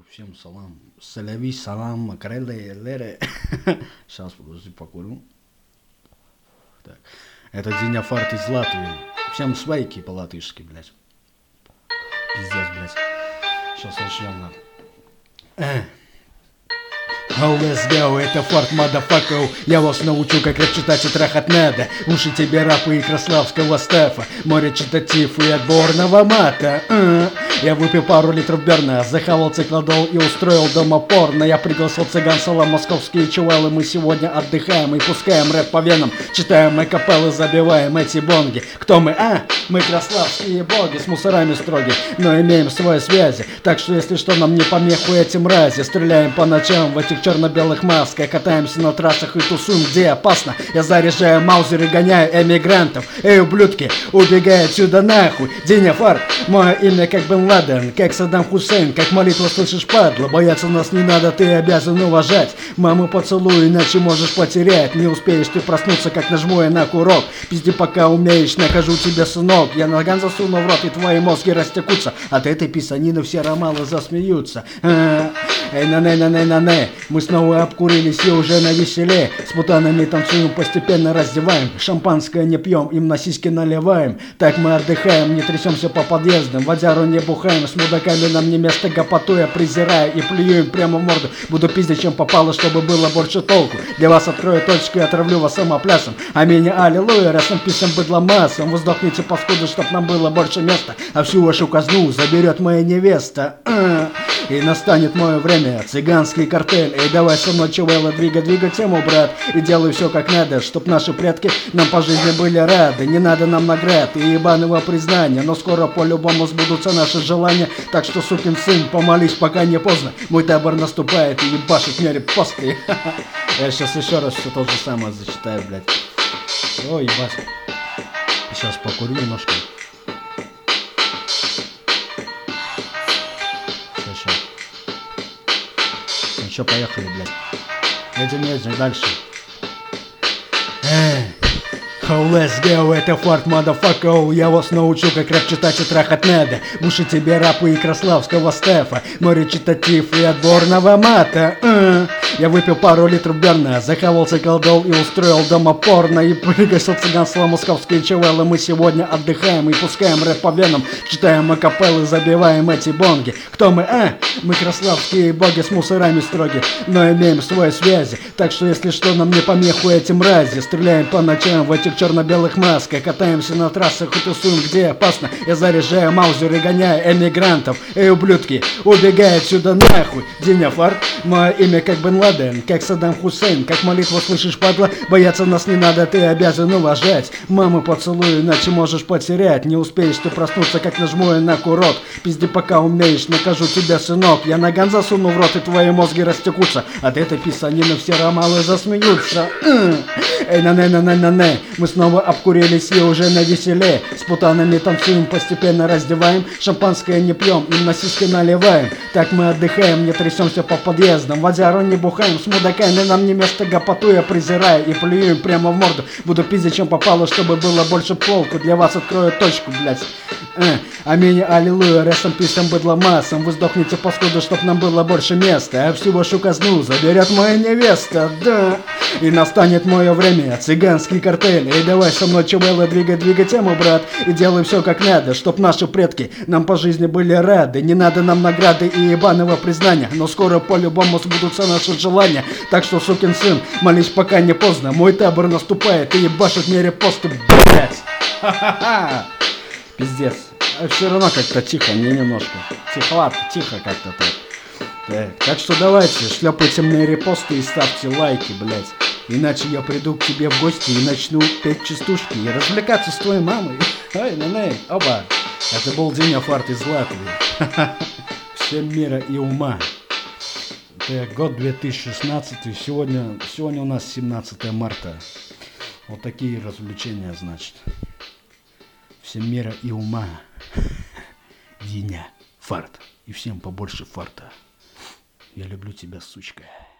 Всем салам. Саляви, салам, макреле, лере. Сейчас, подожди, покурю. Так. Это Диня Фарт из Латвии. Всем свайки по-латышски, блядь. Пиздец, блядь. Сейчас начнем, нахуй. Oh, let's go, это Фарт, motherfucker. Я вас научу, как рэп читать и трахать надо. Уши тебе рапы и краславского стафа. Море читатив и отборного мата. Я выпил пару литров берна, захавал циклодол и устроил дома порно. Я пригласил цыган, салам, московские чувалы. Мы сегодня отдыхаем и пускаем рэп по венам. Читаем мы капеллы, забиваем эти бонги. Кто мы? Мы краславские боги, с мусорами строги, но имеем свои связи. Так что если что, нам не помеху эти мрази. Стреляем по ночам в этих черно-белых масках. Катаемся на трассах и тусуем, где опасно. Я заряжаю маузер и гоняю эмигрантов. Эй, ублюдки, убегай отсюда нахуй. Диня Фарт, мое имя как Бен Ладен, как Саддам Хусейн, как молитва слышишь, падла. Бояться нас не надо, ты обязан уважать. Маму поцелуй, иначе можешь потерять. Не успеешь ты проснуться, как нажму я на курок. Пизди пока умеешь, накажу тебя, сынок. Я наган засуну в рот, и твои мозги растекутся. От этой писанины все ромалы засмеются. Эй, на-не. Мы снова обкурились и уже навеселе. С путанами танцуем, постепенно раздеваем. Шампанское не пьем, им на сиськи наливаем. Так мы отдыхаем, не трясемся по подъездам. Водяру не бухаем, с мудаками нам не место. Гопоту я презираю и плюю им прямо в морду. Буду пиздить, чем попало, чтобы было больше толку. Для вас открою точку и отравлю вас самоплясом. Аминь, аллилуйя, раз написан быдло массом. Вы сдохните, паскуды, чтоб нам было больше места. А всю вашу казну заберет моя невеста. И настанет мое время, цыганский картель. Эй, давай со мной, чувела, двигай тему, брат. И делай все как надо, чтоб наши предки нам по жизни были рады. Не надо нам наград и ебаного признания, но скоро по-любому сбудутся наши желания. Так что, сукин сын, помолись, пока не поздно. Мой табор наступает и ебашит мне репосты. Я сейчас еще раз все то же самое зачитаю, блядь. Ой, ебать. Сейчас покурю немножко. Еще поехали, блядь. Едем дальше. Oh, let's go, это Фарт, motherfucker. Я вас научу, как рэп читать и трахать надо. В уши тебе рапы и краславского стефа. Море читатив и отборного мата. Я выпил пару литров берна, захавал циклодол и устроил дома порно. И пригасил цыганство, московские чувалы. Мы сегодня отдыхаем и пускаем рэп по венам. Читаем акапеллы, забиваем эти бонги. Кто мы? Мы краславские боги, с мусорами строги, но имеем свои связи. Так что если что, нам не помеху эти мрази. Стреляем по ночам в этих черно-белых масках. Катаемся на трассах и тусуем, где опасно. Я заряжаю маузер и гоняю эмигрантов. Эй, ублюдки, убегай отсюда нахуй. Диня Фарт, мое имя как Бен Ладен, как Саддам Хусейн, как молитва слышишь, падла. Бояться нас не надо, ты обязан уважать. Маму поцелуй, иначе можешь потерять. Не успеешь ты проснуться, как нажму я на курок. Пизди пока умеешь, накажу тебя, сынок. Я наган засуну в рот, и твои мозги растекутся. От этой писанины все ромалы засмеются. Эй, на-не. Мы снова обкурились и уже навеселе. С путанами танцуем, постепенно раздеваем. Шампанское не пьем, им на сиськи наливаем. Так мы отдыхаем, не трясемся по подъездам. Водяру не бухаем, с мудаками нам не место. Гопоту я презираю и плюю им прямо в морду. Буду пиздить, чем попало, чтобы было больше полку. Для вас открою точку, блядь. Аминь, аллилуйя, рестом писем быдло массом. Вы сдохните, паскуды, чтоб нам было больше места. А всю вашу казну заберет моя невеста, да. И настанет мое время, цыганский картель. Эй, давай со мной, чувела, двигай тему, брат. И делай все как надо, чтоб наши предки нам по жизни были рады. Не надо нам награды и ебаного признания, но скоро по-любому сбудутся наши желания. Так что, сукин сын, молись, пока не поздно. Мой табор наступает и ебашит мне репосты, блять. Ха-ха-ха. Пиздец. Все равно как-то тихо, не немножко. Тихо как-то так. Так что давайте, шлепайте мне репосты и ставьте лайки, блять. Иначе я приду к тебе в гости и начну петь частушки и развлекаться с твоей мамой. Ай, оба. Это был Диня Фарт из Латвии. Всем мира и ума. Это год 2016. Сегодня у нас 17 марта. Вот такие развлечения, значит. Всем мира и ума. Диня Фарт. И всем побольше фарта. Я люблю тебя, сучка.